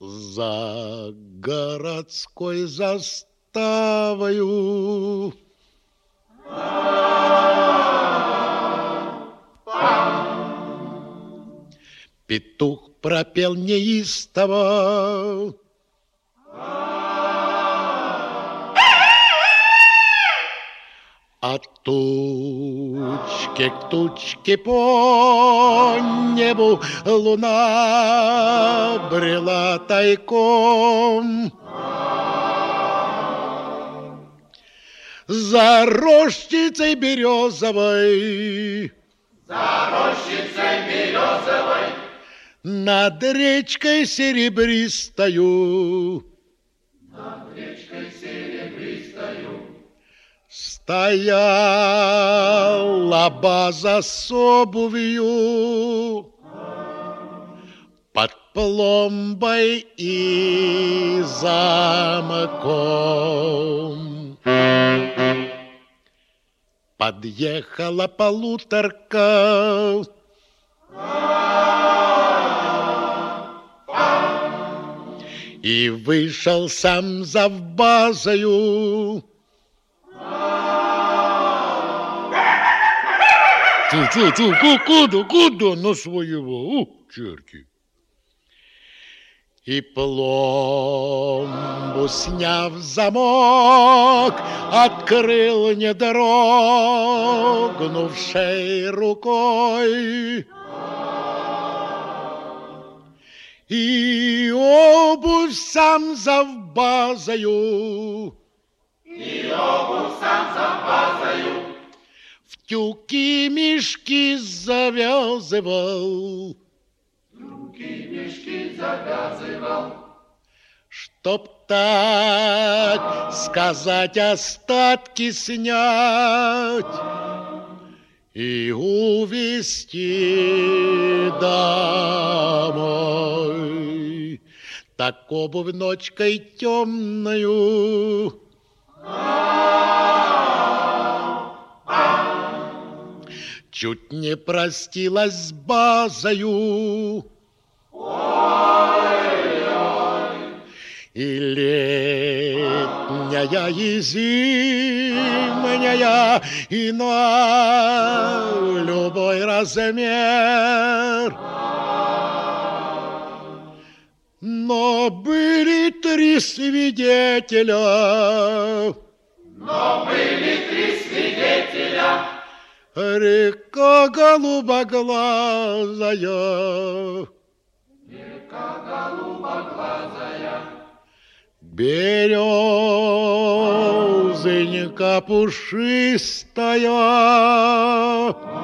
За городской заставою петух пропел неистово. От тучки к тучке по небу луна брела тайком. За рощицей березовой, над речкой серебристою, стояла база с обувью под пломбой и замком. Подъехала полуторка, и вышел сам завбазою. Куда на своего, черти? И пломбу, сняв замок, открыл, не дрогнувшей рукой. И обувь сам завбазою, в тюки мешки завязывал, чтоб так сказать остатки снять и увезти домой. Так обувь ночкой темною чуть не простилась с базою. И летняя, и зимняя, и на любой размер. Но были три свидетеля. Река голубоглазая, березонька пушистая,